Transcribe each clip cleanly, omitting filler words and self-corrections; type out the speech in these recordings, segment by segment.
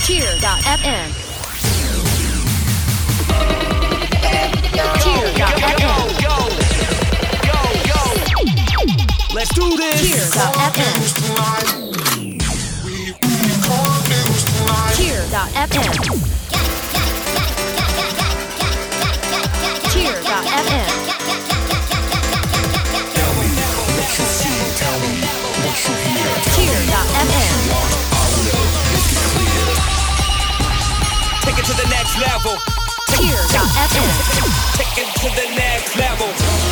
Cheer.fm. Cheer.fm. Go. Let's do this. Cheer.fm. Cheer.fm. Cheer.fm. Cheer.fm. Take it to the next level. Cheer.fm. Take it to the next level.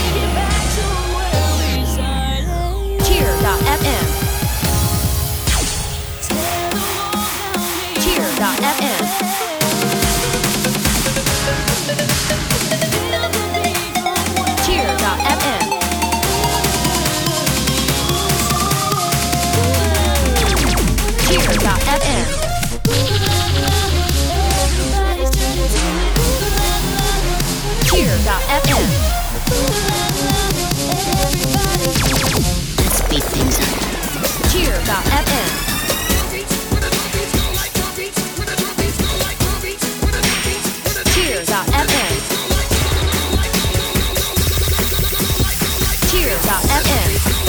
Cheer.fm. Cheer.fm. Cheer.fm. Cheer.fm. Cheer.fm. Let's beat things up. Cheer.fm. Cheer.fm. Cheer.fm.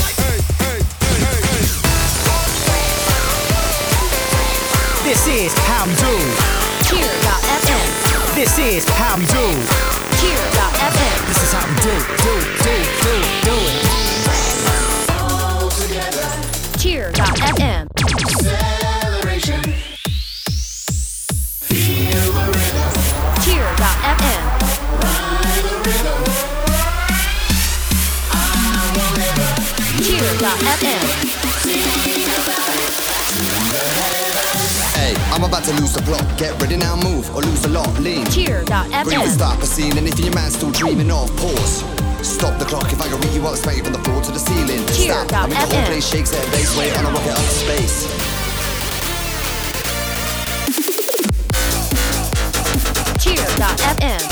This is how we do. Cheer.fm. This is how we do. Cheer.fm. This is how we do it. Cheer.fm. Acceleration. Feel the rhythm. Cheer.fm. Ride the rhythm. Cheer.fm. Hey, I'm about to lose the plot. Get ready now, move, or lose a lot. Lean. Bring the Cheer.fm. start the scene, and if your man's still dreaming of, pause. Stop the clock if I can read you up, straight from the floor to the ceiling. Stop. I mean the whole place shakes at a base weight on a rocket up to space. Cheer.fm.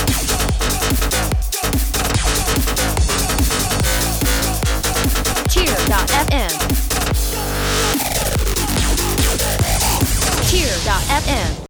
Cheer.fm. Cheer.fm.